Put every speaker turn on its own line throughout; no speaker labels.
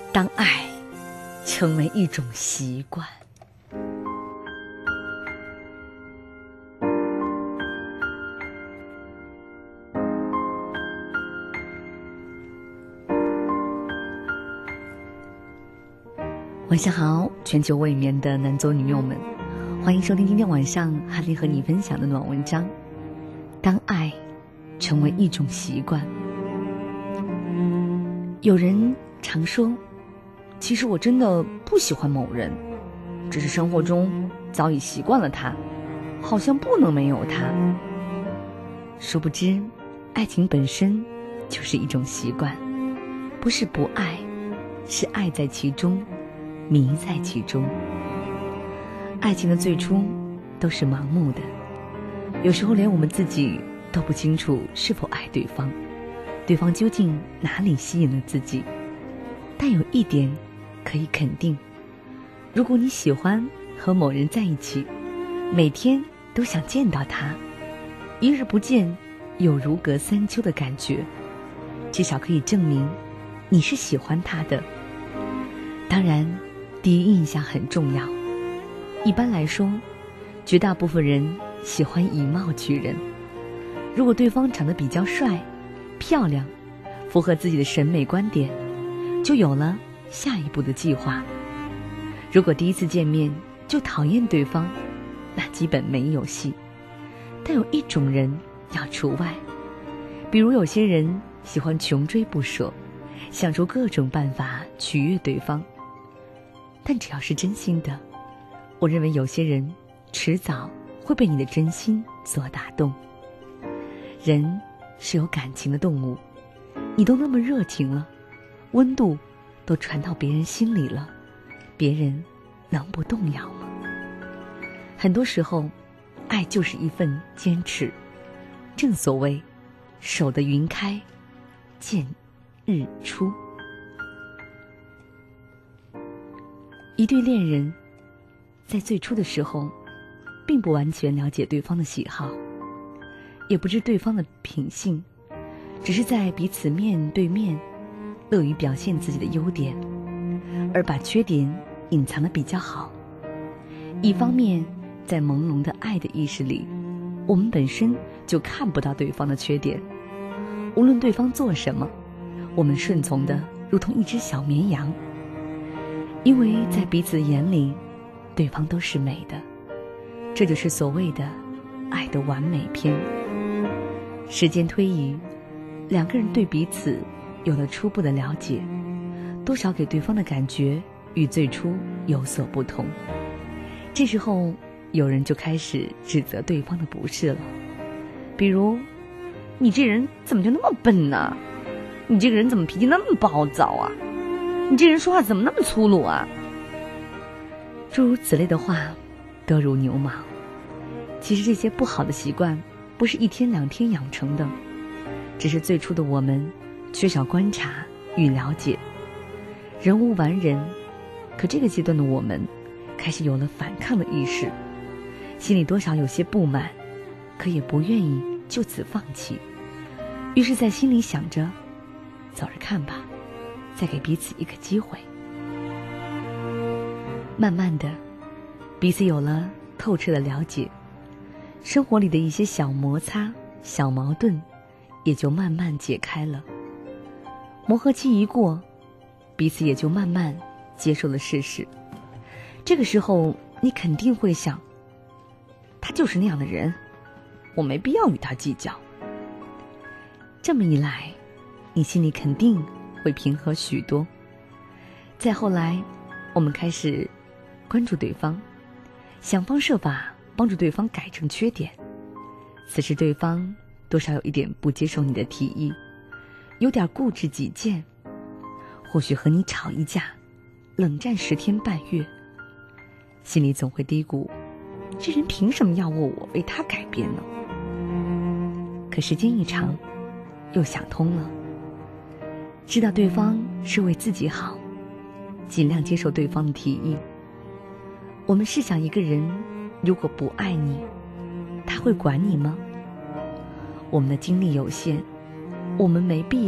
当爱成为一种习惯。晚上好，全球未眠的男左女右们，欢迎收听今天晚上哈利和你分享的暖文章。当爱成为一种习惯。有人常说，其实我真的不喜欢某人，只是生活中早已习惯了他，好像不能没有他。殊不知，爱情本身就是一种习惯，不是不爱，是爱在其中，迷在其中。爱情的最初都是盲目的，有时候连我们自己都不清楚是否爱对方，对方究竟哪里吸引了自己。但有一点可以肯定，如果你喜欢和某人在一起，每天都想见到他，一日不见有如隔三秋的感觉，至少可以证明你是喜欢他的。当然，第一印象很重要。一般来说，绝大部分人喜欢以貌取人。如果对方长得比较帅、漂亮，符合自己的审美观点，就有了下一步的计划。如果第一次见面就讨厌对方，那基本没有戏。但有一种人要除外，比如有些人喜欢穷追不舍，想出各种办法取悦对方。但只要是真心的，我认为有些人迟早会被你的真心所打动。人是有感情的动物，你都那么热情了，温度都传到别人心里了，别人能不动摇吗？很多时候，爱就是一份坚持。正所谓，守得云开，见日出。一对恋人在最初的时候并不完全了解对方的喜好，也不知对方的品性，只是在彼此面对面乐于表现自己的优点，而把缺点隐藏得比较好。一方面，在朦胧的爱的意识里，我们本身就看不到对方的缺点，无论对方做什么，我们顺从的如同一只小绵羊。因为在彼此眼里，对方都是美的，这就是所谓的爱的完美篇。时间推移，两个人对彼此有了初步的了解，多少给对方的感觉与最初有所不同。这时候，有人就开始指责对方的不是了，比如，你这人怎么就那么笨呢？你这个人怎么脾气那么暴躁啊？你这人说话怎么那么粗鲁啊？诸如此类的话多如牛毛。其实这些不好的习惯不是一天两天养成的，只是最初的我们缺少观察与了解。人无完人，可这个阶段的我们开始有了反抗的意识，心里多少有些不满，可也不愿意就此放弃。于是在心里想着，走着看吧，再给彼此一个机会。慢慢的，彼此有了透彻的了解，生活里的一些小摩擦、小矛盾也就慢慢解开了。磨合期一过，彼此也就慢慢接受了事实。这个时候，你肯定会想，他就是那样的人，我没必要与他计较。这么一来，你心里肯定会平和许多。再后来，我们开始关注对方，想方设法帮助对方改正缺点。此时对方多少有一点不接受你的提议，有点固执己见，或许和你吵一架，冷战10天半月，心里总会嘀咕，这人凭什么要我为他改变呢？可时间一长，又想通了，知道对方是为自己好，尽量接受对方的提议。我们试想，一个人如果不爱你，他会管你吗？我们的精力有限，我们没必要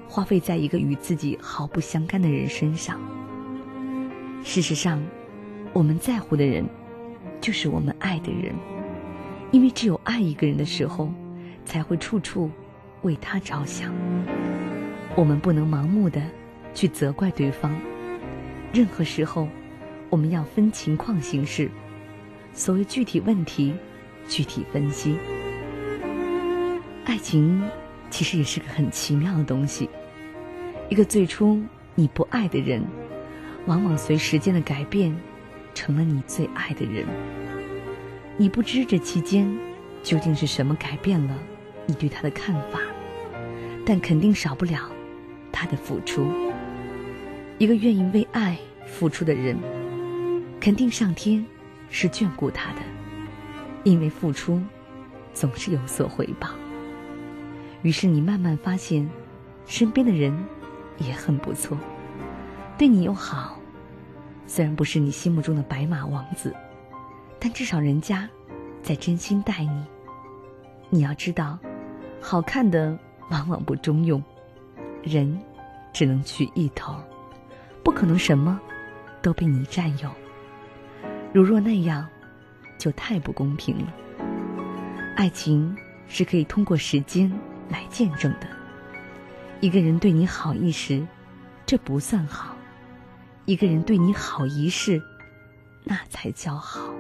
花费在一个与自己毫不相干的人身上。事实上，我们在乎的人就是我们爱的人，因为只有爱一个人的时候，才会处处为他着想。我们不能盲目的去责怪对方，任何时候我们要分情况行事，所谓具体问题具体分析。爱情其实也是个很奇妙的东西，一个最初你不爱的人，往往随时间的改变成了你最爱的人。你不知这期间究竟是什么改变了你对他的看法，但肯定少不了他的付出。一个愿意为爱付出的人，肯定上天是眷顾他的，因为付出总是有所回报。于是你慢慢发现，身边的人也很不错，对你又好，虽然不是你心目中的白马王子，但至少人家在真心待你。你要知道，好看的往往不中用，人只能取一头，不可能什么都被你占有。如若那样，就太不公平了。爱情是可以通过时间来见证的。一个人对你好一时，这不算好；一个人对你好一世，那才叫好。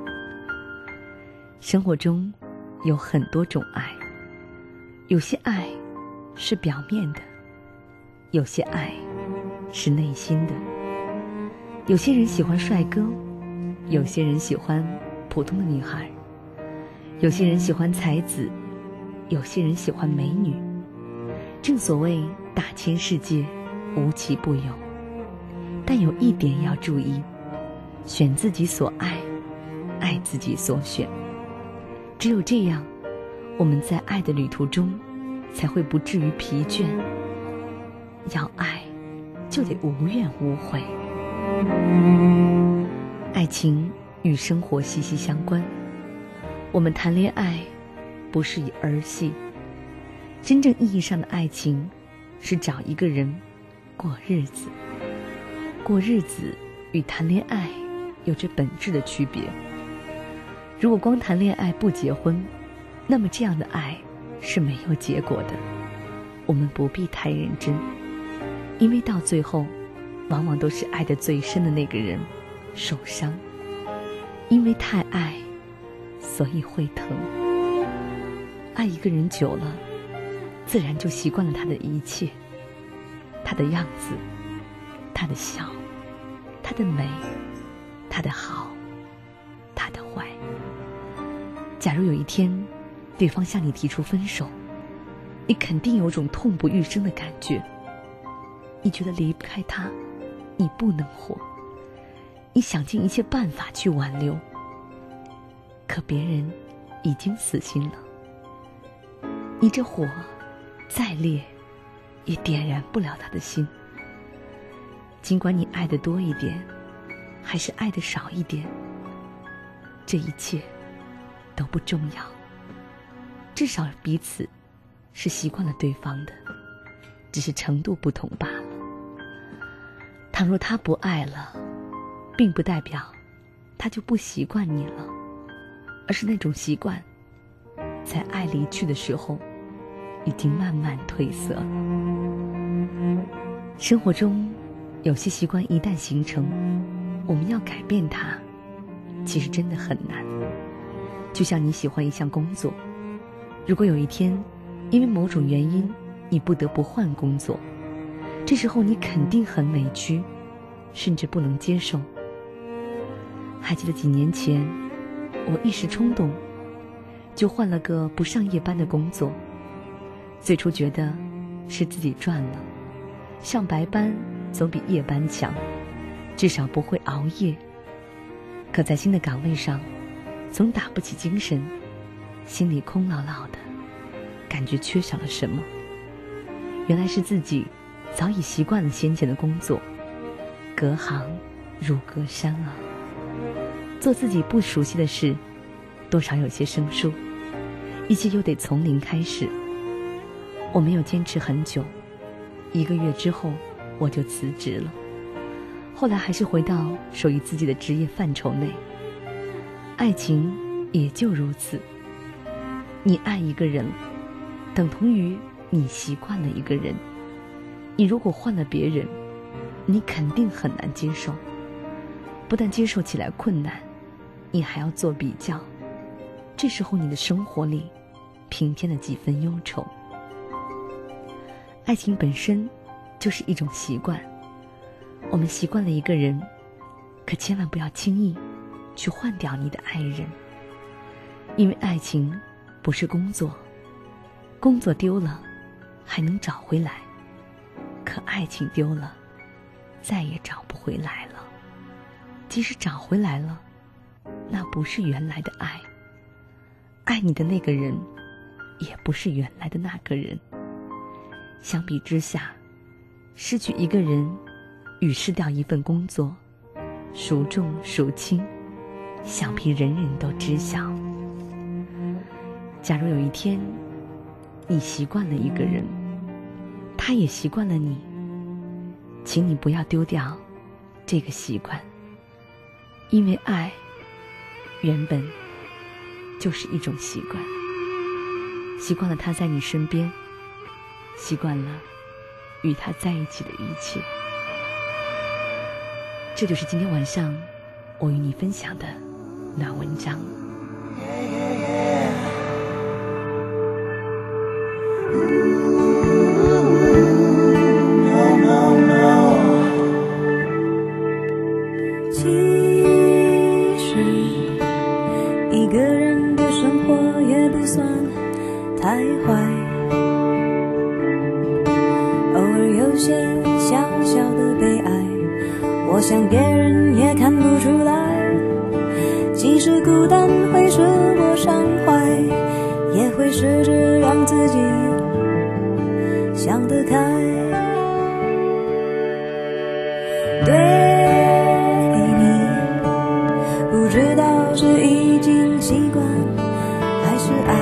生活中有很多种爱，有些爱是表面的，有些爱是内心的。有些人喜欢帅哥，有些人喜欢普通的女孩，有些人喜欢才子，有些人喜欢美女。正所谓大千世界无奇不有，但有一点要注意，选自己所爱，爱自己所选。只有这样，我们在爱的旅途中才会不至于疲倦。要爱就得无怨无悔。爱情与生活息息相关，我们谈恋爱不是以儿戏，真正意义上的爱情是找一个人过日子。过日子与谈恋爱有着本质的区别。如果光谈恋爱不结婚，那么这样的爱是没有结果的。我们不必太认真，因为到最后往往都是爱得最深的那个人受伤。因为太爱，所以会疼。爱一个人久了，自然就习惯了他的一切，他的样子，他的笑，他的美，他的好，他的坏。假如有一天对方向你提出分手，你肯定有种痛不欲生的感觉。你觉得离不开他，你不能活，你想尽一切办法去挽留，可别人已经死心了。你这火再烈，也点燃不了他的心。尽管你爱得多一点，还是爱得少一点，这一切都不重要。至少彼此是习惯了对方的，只是程度不同罢了。倘若他不爱了，并不代表他就不习惯你了，而是那种习惯在爱离去的时候已经慢慢褪色。生活中有些习惯一旦形成，我们要改变它，其实真的很难。就像你喜欢一项工作，如果有一天因为某种原因你不得不换工作，这时候你肯定很委屈，甚至不能接受。还记得几年前，我一时冲动就换了个不上夜班的工作。最初觉得是自己赚了，上白班总比夜班强，至少不会熬夜。可在新的岗位上，总打不起精神，心里空落落的，感觉缺少了什么。原来是自己早已习惯了先前的工作，隔行如隔山啊。做自己不熟悉的事，多少有些生疏，一切又得从零开始。我没有坚持很久， 1个月之后我就辞职了，后来还是回到属于自己的职业范畴内。爱情也就如此，你爱一个人等同于你习惯了一个人，你如果换了别人，你肯定很难接受，不但接受起来困难，你还要做比较，这时候你的生活里平添了几分忧愁。爱情本身就是一种习惯，我们习惯了一个人，可千万不要轻易去换掉你的爱人，因为爱情不是工作，工作丢了还能找回来，可爱情丢了再也找不回来了。即使找回来了，那不是原来的爱，爱你的那个人也不是原来的那个人。相比之下，失去一个人与失掉一份工作，孰重孰轻，想必人人都知晓。假如有一天你习惯了一个人，他也习惯了你，请你不要丢掉这个习惯，因为爱原本就是一种习惯，习惯了他在你身边，习惯了与他在一起的一切。这就是今天晚上我与你分享的暖文章。
其实一个人的生活也不算太坏，偶尔有些小小的悲哀，我想别人也看不出来。即使孤单会使我伤怀，也会试着让自己想得开。对你不知道是已经习惯还是爱，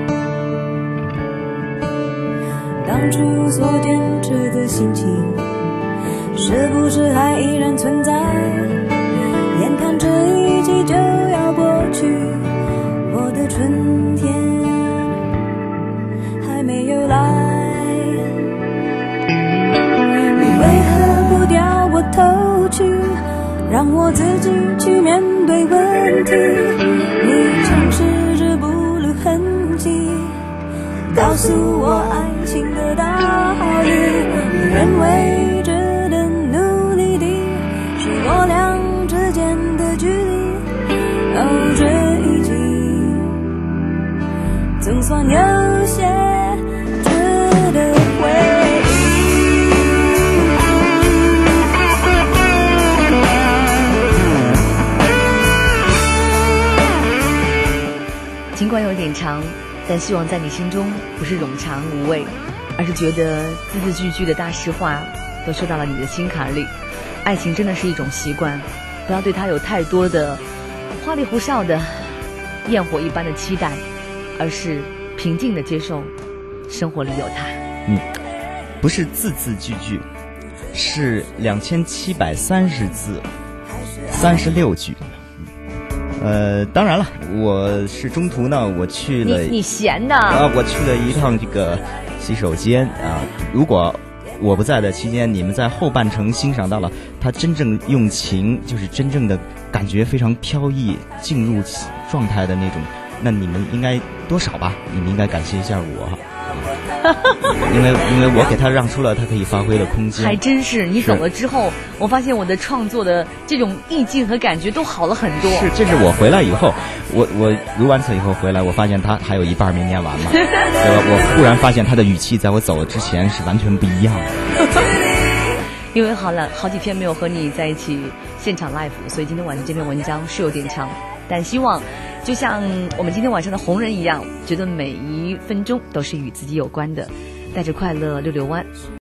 当初所坚持的心情是不是还依然存在？眼看这一季就要过去，我的春天还没有来。你为何不掉我头去，让我自己去面对问题？你尝试着不露痕迹，告诉我爱情的道理。你认为值得努力的是我俩之间的距离。哦，这一季总算有些值得回忆。
尽管有点长，但希望在你心中不是冗长无味，而是觉得字字句句的大实话都说到了你的心坎里。爱情真的是一种习惯，不要对它有太多的花里胡哨的焰火一般的期待，而是平静的接受生活里有它。
不是字字句句，是2730字36句。当然了，我是中途呢，我去了
你闲的
我去了一趟这个洗手间啊。如果我不在的期间，你们在后半程欣赏到了他真正用情，就是真正的感觉非常飘逸，进入状态的那种，那你们应该多少吧？你们应该感谢一下我。因为我给他让出了他可以发挥的空间。
还真是，你走了之后，我发现我的创作的这种意境和感觉都好了很多。
这是我回来以后，我如完词以后回来，我发现他还有一半没念完嘛。我忽然发现他的语气在我走了之前是完全不一样的。
因为好几天没有和你在一起现场 live， 所以今天晚上这篇文章是有点长，但希望就像我们今天晚上的红人一样，觉得每一分钟都是与自己有关的，带着快乐溜溜弯。